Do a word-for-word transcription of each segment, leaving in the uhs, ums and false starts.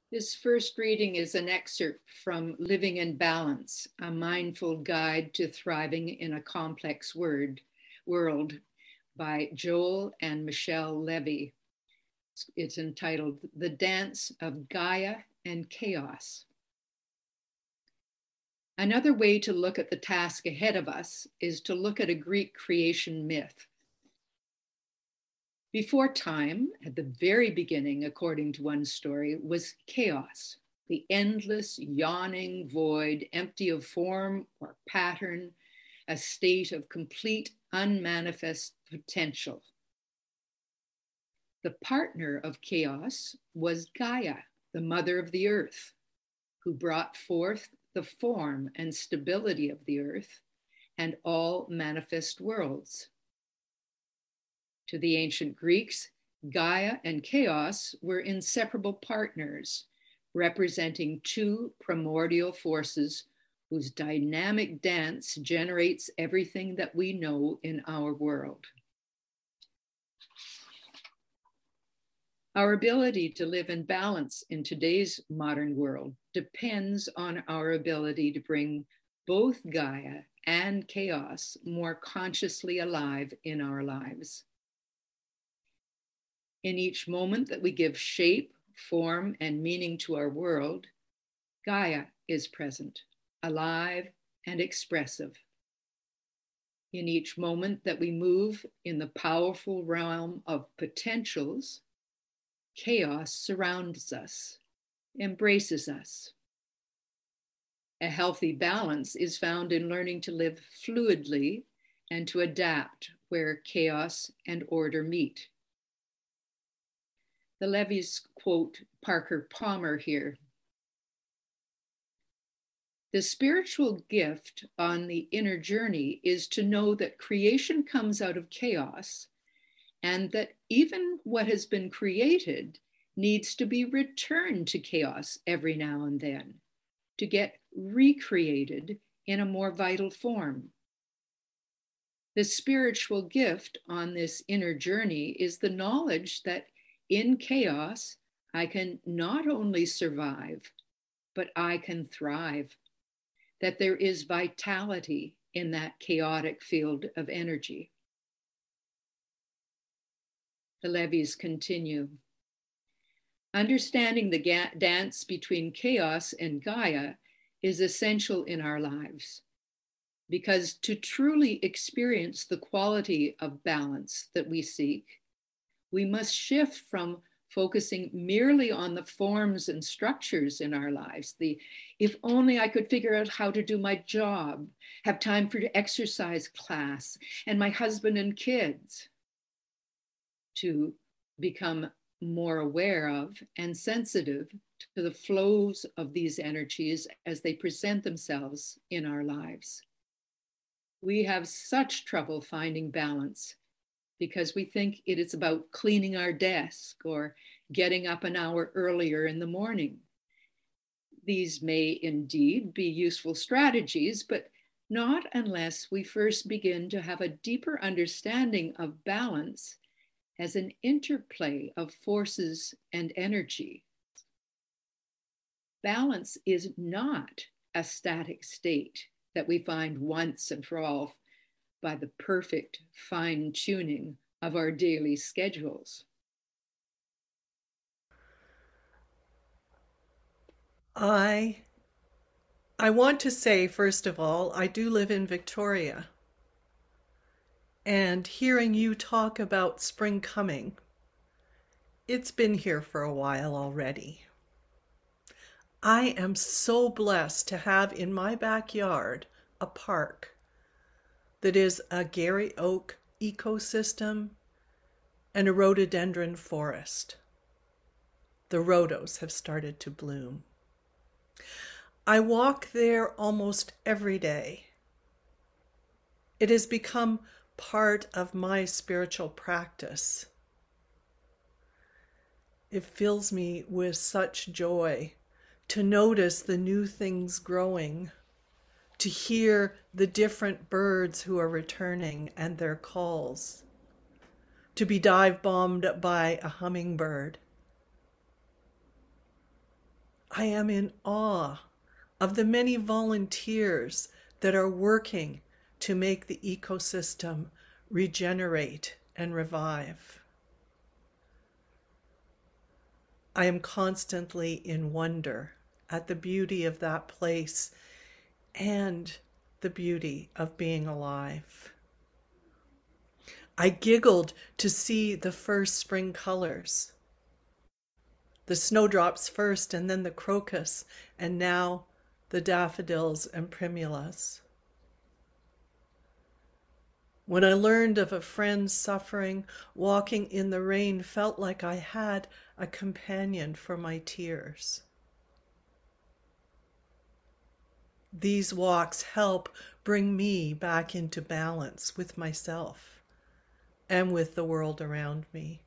This first reading is an excerpt from Living in Balance, a mindful guide to thriving in a complex word, world by Joel and Michelle Levy. It's entitled The Dance of Gaia and Chaos. Another way to look at the task ahead of us is to look at a Greek creation myth. Before time, at the very beginning, according to one story, was chaos, the endless, yawning void, empty of form or pattern, a state of complete, unmanifest potential. The partner of chaos was Gaia, the mother of the earth, who brought forth the form and stability of the earth and all manifest worlds. To the ancient Greeks, Gaia and chaos were inseparable partners, representing two primordial forces whose dynamic dance generates everything that we know in our world. Our ability to live in balance in today's modern world depends on our ability to bring both Gaia and chaos more consciously alive in our lives. In each moment that we give shape, form, and meaning to our world, Gaia is present, alive, and expressive. In each moment that we move in the powerful realm of potentials, chaos surrounds us, embraces us. A healthy balance is found in learning to live fluidly and to adapt where chaos and order meet. The Levies quote Parker Palmer here. The spiritual gift on the inner journey is to know that creation comes out of chaos and that even what has been created needs to be returned to chaos every now and then to get recreated in a more vital form. The spiritual gift on this inner journey is the knowledge that in chaos, I can not only survive, but I can thrive, that there is vitality in that chaotic field of energy. The Levies continue. Understanding the ga- dance between chaos and Gaia is essential in our lives, because to truly experience the quality of balance that we seek, we must shift from focusing merely on the forms and structures in our lives. The, if only I could figure out how to do my job, have time for exercise class, and my husband and kids, to become more aware of and sensitive to the flows of these energies as they present themselves in our lives. We have such trouble finding balance because we think it is about cleaning our desk or getting up an hour earlier in the morning. These may indeed be useful strategies, but not unless we first begin to have a deeper understanding of balance as an interplay of forces and energy. Balance is not a static state that we find once and for all by the perfect fine tuning of our daily schedules. I I want to say, first of all, I do live in Victoria. And hearing you talk about spring coming, it's been here for a while already. I am so blessed to have in my backyard a park that is a Gary Oak ecosystem and a rhododendron forest. The rhodos have started to bloom. I walk there almost every day. It has become part of my spiritual practice. It fills me with such joy to notice the new things growing, to hear the different birds who are returning and their calls, to be dive bombed by a hummingbird. I am in awe of the many volunteers that are working to make the ecosystem regenerate and revive. I am constantly in wonder at the beauty of that place and the beauty of being alive. I giggled to see the first spring colors. The snowdrops first, and then the crocus, and now the daffodils and primulas. When I learned of a friend suffering, walking in the rain felt like I had a companion for my tears. These walks help bring me back into balance with myself and with the world around me.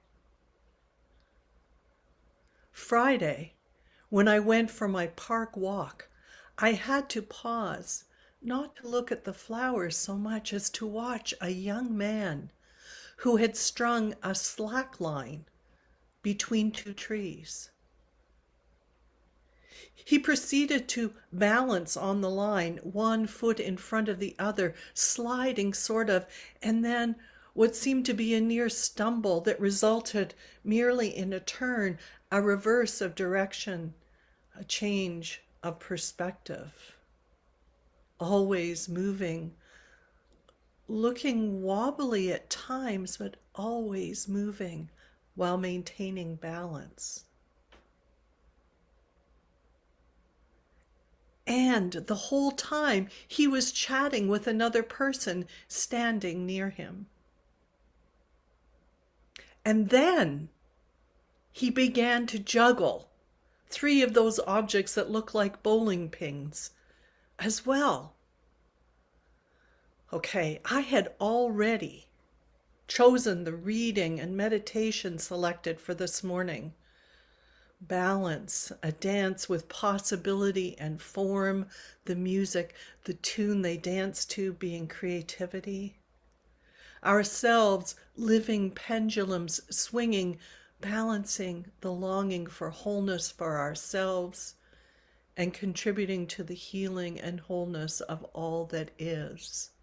Friday, when I went for my park walk, I had to pause, not to look at the flowers so much as to watch a young man who had strung a slack line between two trees. He proceeded to balance on the line, one foot in front of the other, sliding sort of, and then what seemed to be a near stumble that resulted merely in a turn, a reverse of direction, a change of perspective. Always moving, looking wobbly at times, but always moving while maintaining balance. And the whole time he was chatting with another person standing near him. And then he began to juggle three of those objects that look like bowling pins as well. Okay, I had already chosen the reading and meditation selected for this morning. Balance, a dance with possibility and form, the music, the tune they dance to being creativity. Ourselves, living pendulums, swinging, balancing the longing for wholeness for ourselves and contributing to the healing and wholeness of all that is.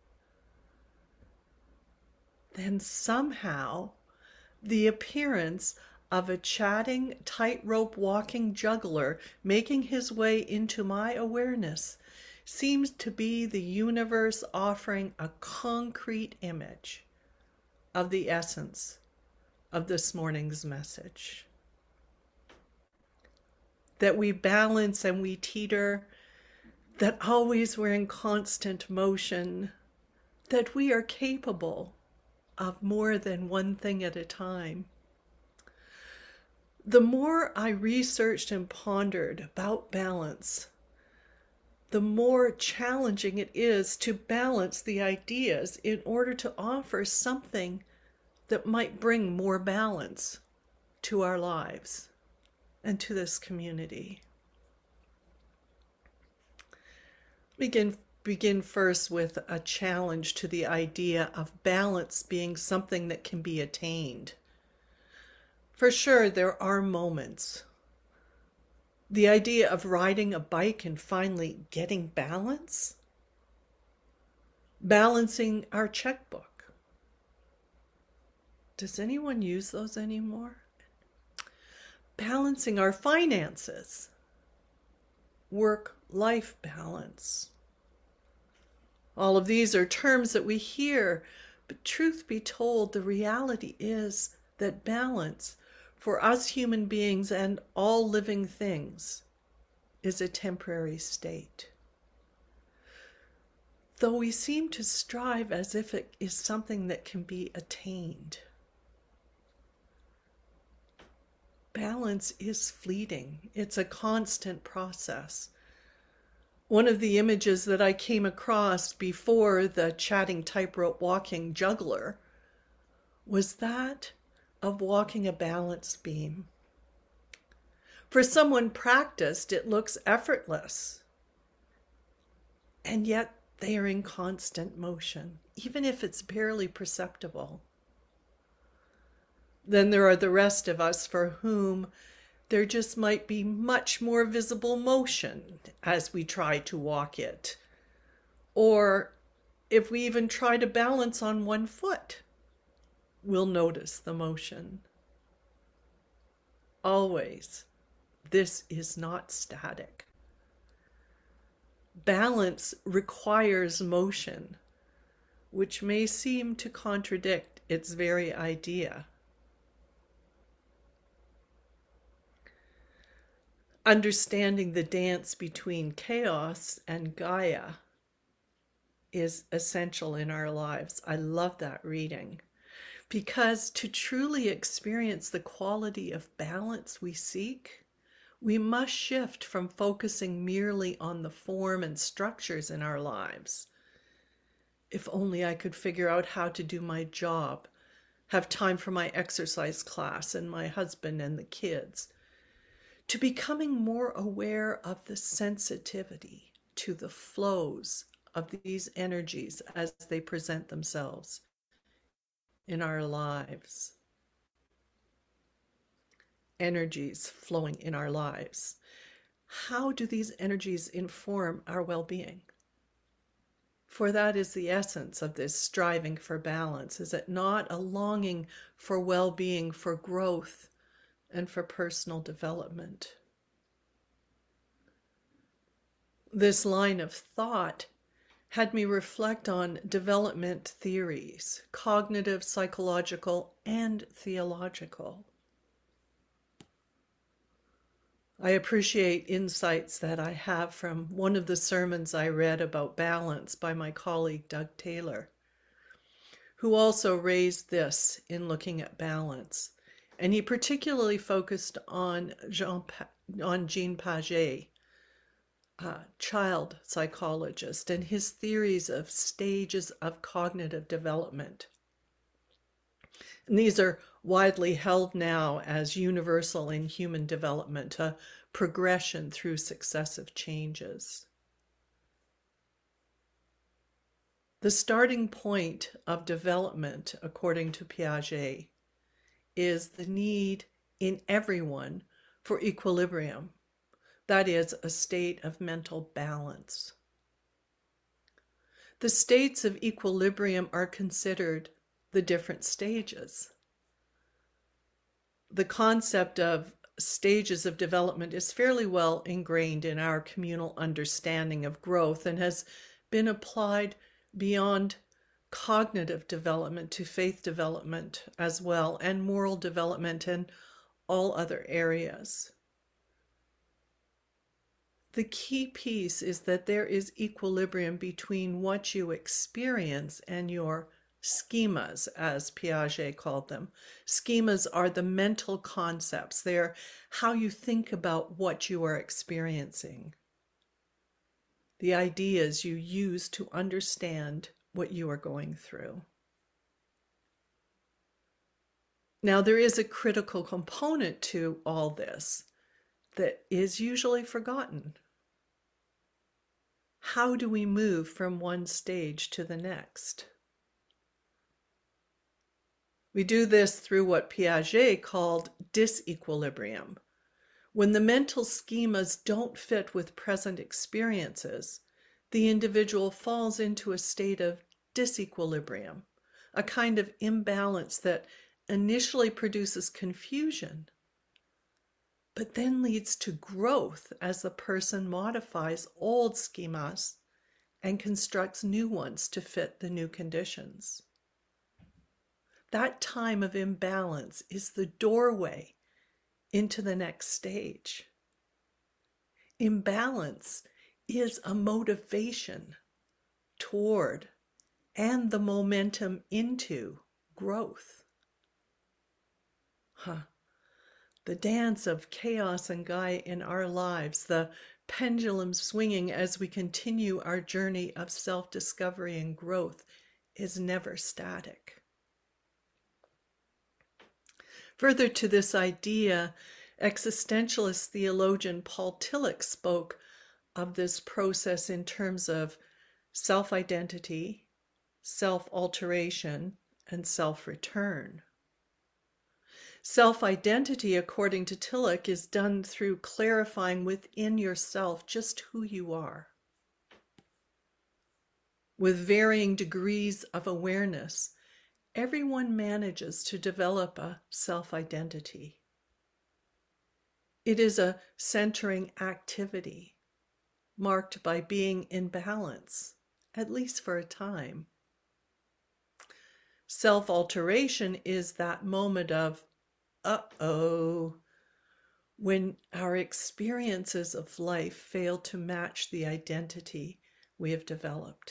Then somehow the appearance of a chatting, tightrope walking juggler making his way into my awareness seems to be the universe offering a concrete image of the essence of this morning's message. That we balance and we teeter, that always we're in constant motion, that we are capable of more than one thing at a time. The more I researched and pondered about balance, the more challenging it is to balance the ideas in order to offer something that might bring more balance to our lives and to this community. Begin, begin first with a challenge to the idea of balance being something that can be attained. For sure, there are moments. The idea of riding a bike and finally getting balance, balancing our checkbook. Does anyone use those anymore? Balancing our finances, work-life balance. All of these are terms that we hear, but truth be told, the reality is that balance for us human beings and all living things is a temporary state. Though we seem to strive as if it is something that can be attained. Balance is fleeting. It's a constant process. One of the images that I came across before the chatting tightrope walking juggler was that of walking a balance beam. For someone practiced, it looks effortless. And yet they are in constant motion, even if it's barely perceptible. Then there are the rest of us for whom There just might be much more visible motion as we try to walk it. Or if we even try to balance on one foot, we'll notice the motion. Always, this is not static. Balance requires motion, which may seem to contradict its very idea. Understanding the dance between chaos and Gaia is essential in our lives. I love that reading, because to truly experience the quality of balance we seek, we must shift from focusing merely on the form and structures in our lives. If only I could figure out how to do my job, have time for my exercise class and my husband and the kids, to becoming more aware of the sensitivity to the flows of these energies as they present themselves in our lives. Energies flowing in our lives. How do these energies inform our well-being? For that is the essence of this striving for balance. Is it not a longing for well-being, for growth, and for personal development? This line of thought had me reflect on development theories, cognitive, psychological, and theological. I appreciate insights that I have from one of the sermons I read about balance by my colleague Doug Taylor, who also raised this in looking at balance. And he particularly focused on Jean, on Jean Piaget, a child psychologist, and his theories of stages of cognitive development. And these are widely held now as universal in human development, a progression through successive changes. The starting point of development, according to Piaget, is the need in everyone for equilibrium. That is, a state of mental balance. The states of equilibrium are considered the different stages. The concept of stages of development is fairly well ingrained in our communal understanding of growth and has been applied beyond cognitive development to faith development as well, and moral development and all other areas. The key piece is that there is equilibrium between what you experience and your schemas, as Piaget called them. Schemas are the mental concepts. They're how you think about what you are experiencing, the ideas you use to understand what you are going through. Now, there is a critical component to all this that is usually forgotten. How do we move from one stage to the next? We do this through what Piaget called disequilibrium. When the mental schemas don't fit with present experiences, the individual falls into a state of disequilibrium, a kind of imbalance that initially produces confusion, but then leads to growth as the person modifies old schemas and constructs new ones to fit the new conditions. That time of imbalance is the doorway into the next stage. Imbalance is a motivation toward and the momentum into growth. Huh. The dance of chaos and Gaia in our lives, the pendulum swinging as we continue our journey of self-discovery and growth, is never static. Further to this idea, existentialist theologian Paul Tillich spoke of this process in terms of self-identity, self-alteration, and self-return. Self-identity, according to Tillich, is done through clarifying within yourself just who you are. With varying degrees of awareness, everyone manages to develop a self-identity. It is a centering activity marked by being in balance, at least for a time. Self-alteration is that moment of, uh-oh, when our experiences of life fail to match the identity we have developed.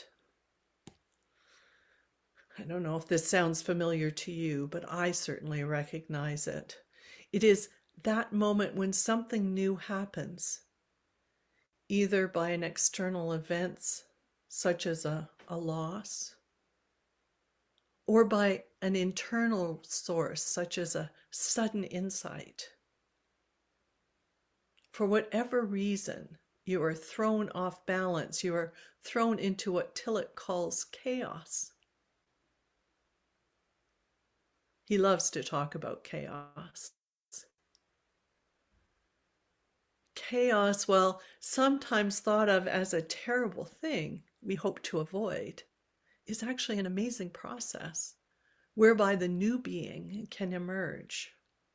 I don't know if this sounds familiar to you, but I certainly recognize it. It is that moment when something new happens, either by an external event, such as a, a loss, or by an internal source, such as a sudden insight. For whatever reason, you are thrown off balance. You are thrown into what Tillich calls chaos. He loves to talk about chaos. Chaos, well, sometimes thought of as a terrible thing we hope to avoid, is actually an amazing process whereby the new being can emerge.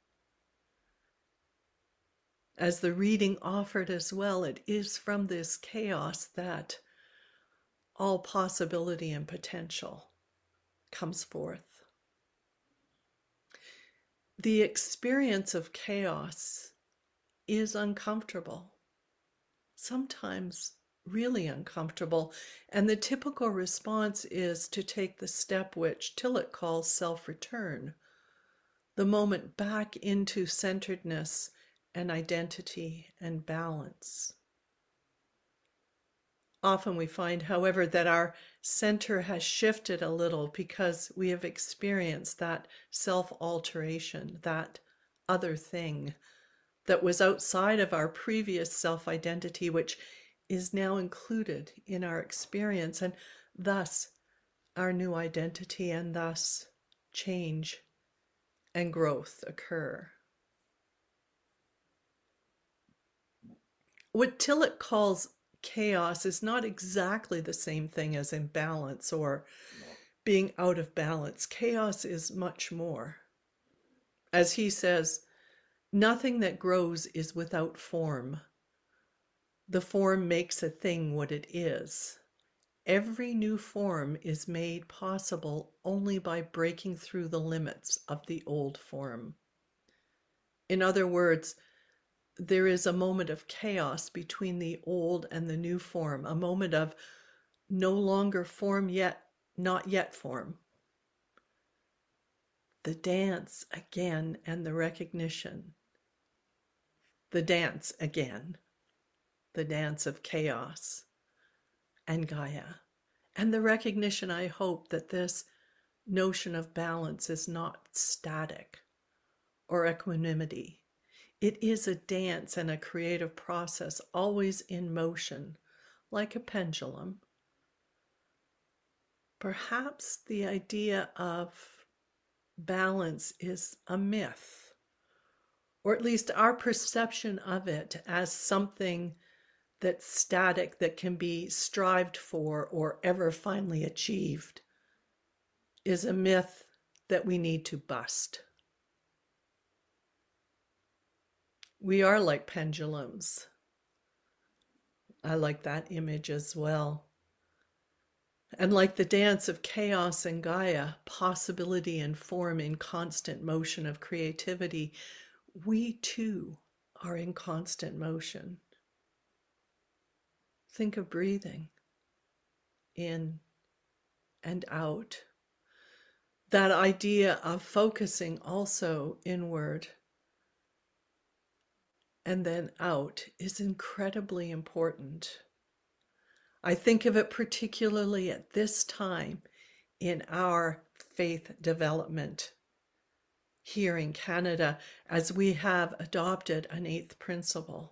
As the reading offered as well, it is from this chaos that all possibility and potential comes forth. The experience of chaos is uncomfortable, sometimes really uncomfortable, and the typical response is to take the step which Tillich calls self-return, the moment back into centeredness and identity and balance. Often we find, however, that our center has shifted a little because we have experienced that self-alteration, that other thing that was outside of our previous self-identity, which is now included in our experience, and thus our new identity, and thus change and growth occur. What Tillich calls chaos is not exactly the same thing as imbalance or being out of balance. Chaos is much more. As he says, nothing that grows is without form. The form makes a thing what it is. Every new form is made possible only by breaking through the limits of the old form. In other words, there is a moment of chaos between the old and the new form, a moment of no longer form yet, not yet form. The dance again and the recognition. The dance again, the dance of chaos and Gaia, and the recognition, I hope, that this notion of balance is not static or equanimity. It is a dance and a creative process, always in motion, like a pendulum. Perhaps the idea of balance is a myth, or at least our perception of it as something that's static, that can be strived for or ever finally achieved, is a myth that we need to bust. We are like pendulums. I like that image as well. And like the dance of chaos and Gaia, possibility and form in constant motion of creativity, we too are in constant motion. Think of breathing in and out. That idea of focusing also inward and then out is incredibly important. I think of it particularly at this time in our faith development here in Canada, as we have adopted an eighth principle.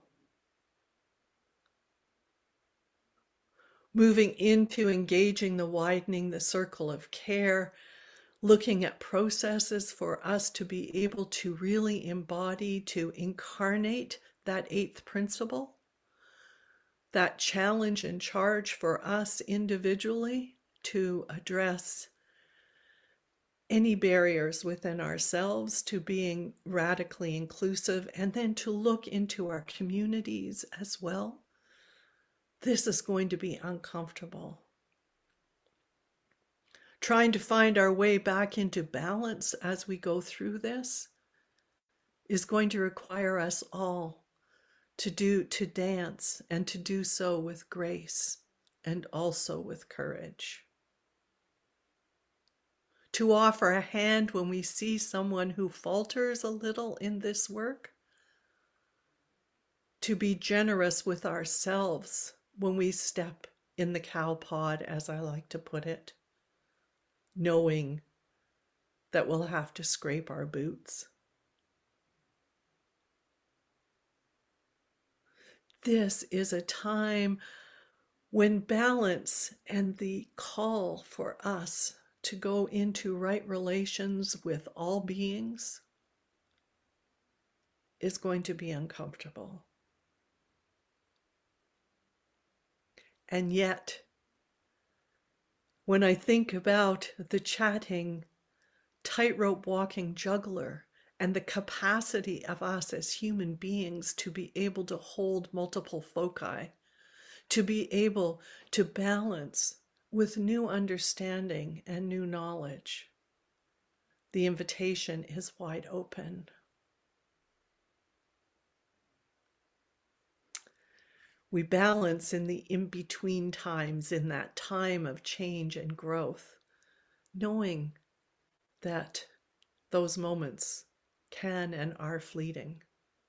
Moving into engaging the widening the circle of care, looking at processes for us to be able to really embody, to incarnate that eighth principle, that challenge and charge for us individually to address any barriers within ourselves to being radically inclusive, and then to look into our communities as well. This is going to be uncomfortable. Trying to find our way back into balance as we go through this is going to require us all to do, to dance, and to do so with grace and also with courage. To offer a hand when we see someone who falters a little in this work. To be generous with ourselves when we step in the cow pod, as I like to put it, knowing that we'll have to scrape our boots. This is a time when balance and the call for us to go into right relations with all beings is going to be uncomfortable. And yet, when I think about the chatting, tightrope walking juggler and the capacity of us as human beings to be able to hold multiple foci, to be able to balance with new understanding and new knowledge, the invitation is wide open. We balance in the in-between times, in that time of change and growth, knowing that those moments can and are fleeting.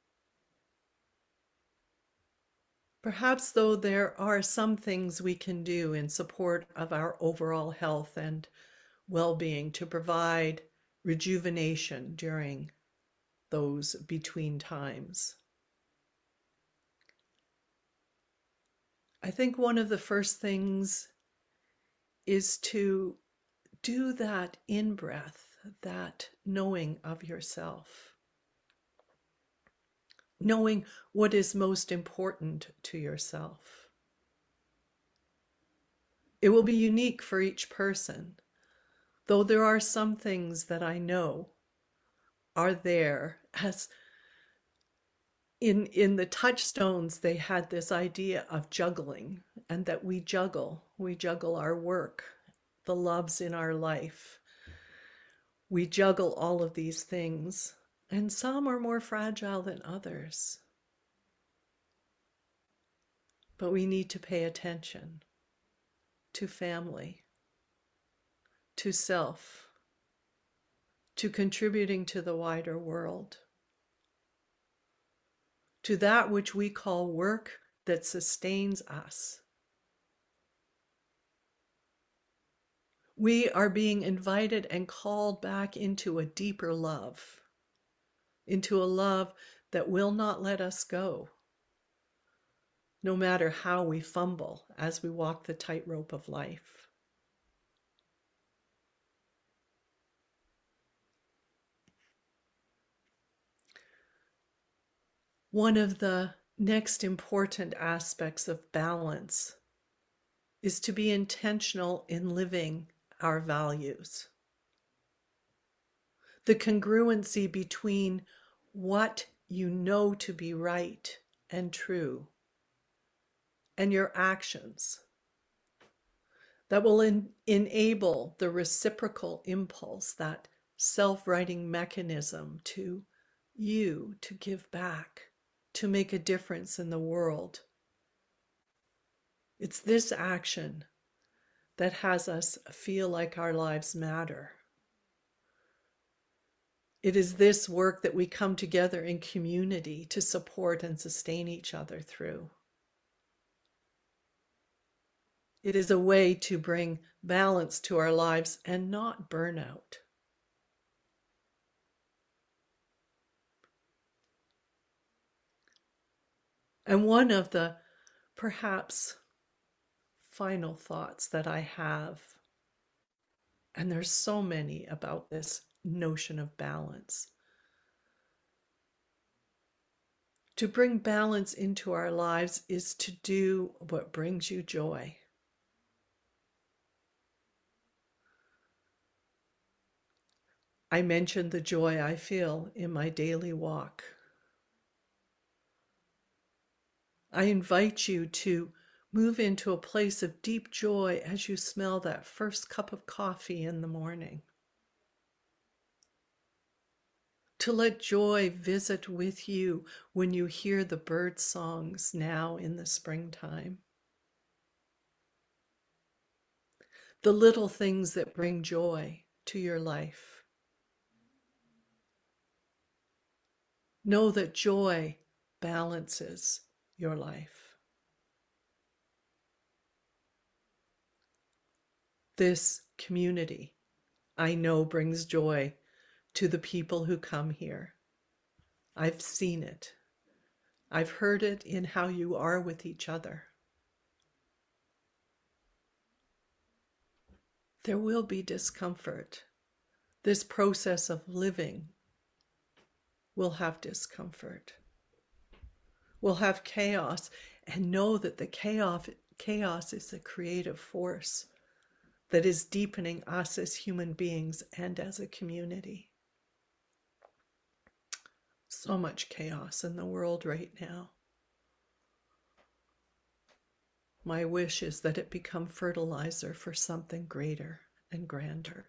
Perhaps, though, there are some things we can do in support of our overall health and well-being to provide rejuvenation during those between times. I think one of the first things is to do that in-breath, that knowing of yourself. Knowing what is most important to yourself. It will be unique for each person, though there are some things that I know are there. As in, in the touchstones, they had this idea of juggling, and that we juggle. We juggle our work, the loves in our life. We juggle all of these things. And some are more fragile than others. But we need to pay attention to family, to self, to contributing to the wider world, to that which we call work that sustains us. We are being invited and called back into a deeper love, into a love that will not let us go, no matter how we fumble as we walk the tightrope of life. One of the next important aspects of balance is to be intentional in living our values. The congruency between what you know to be right and true and your actions that will en- enable the reciprocal impulse, that self-righting mechanism to you to give back, to make a difference in the world. It's this action that has us feel like our lives matter. It is this work that we come together in community to support and sustain each other through. It is a way to bring balance to our lives and not burnout. And one of the perhaps final thoughts that I have And there's so many about this notion of balance. To bring balance into our lives is to do what brings you joy. I mentioned the joy I feel in my daily walk. I invite you to move into a place of deep joy as you smell that first cup of coffee in the morning. To let joy visit with you when you hear the bird songs now in the springtime. The little things that bring joy to your life. Know that joy balances your life. This community, I know, brings joy to the people who come here. I've seen it. I've heard it in how you are with each other. There will be discomfort. This process of living will have discomfort. We'll have chaos, and know that the chaos, chaos is a creative force that is deepening us as human beings and as a community. So much chaos in the world right now. My wish is that it become fertilizer for something greater and grander.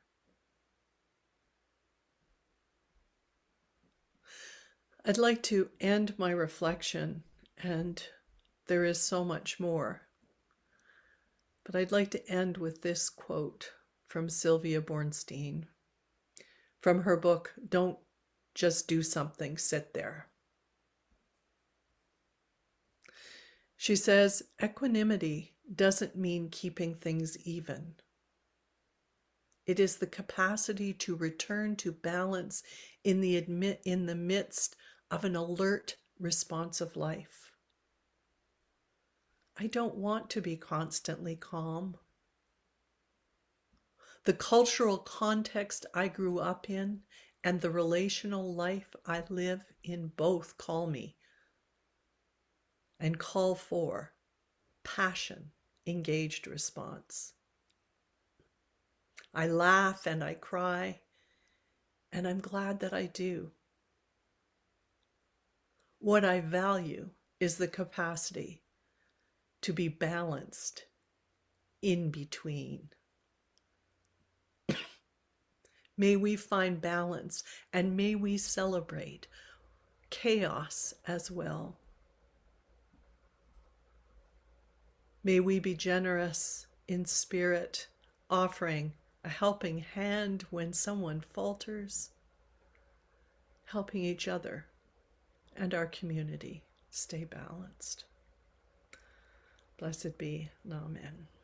I'd like to end my reflection, and there is so much more, but I'd like to end with this quote from Sylvia Boorstein from her book, Don't Just Do Something, Sit There. She says, equanimity doesn't mean keeping things even. It is the capacity to return to balance in the admit, in the midst of an alert, responsive life. I don't want to be constantly calm. The cultural context I grew up in and the relational life I live in both call me and call for passion, engaged response. I laugh and I cry, and I'm glad that I do. What I value is the capacity to be balanced in between. May we find balance, and may we celebrate chaos as well. May we be generous in spirit, offering a helping hand when someone falters, helping each other and our community stay balanced. Blessed be, and amen.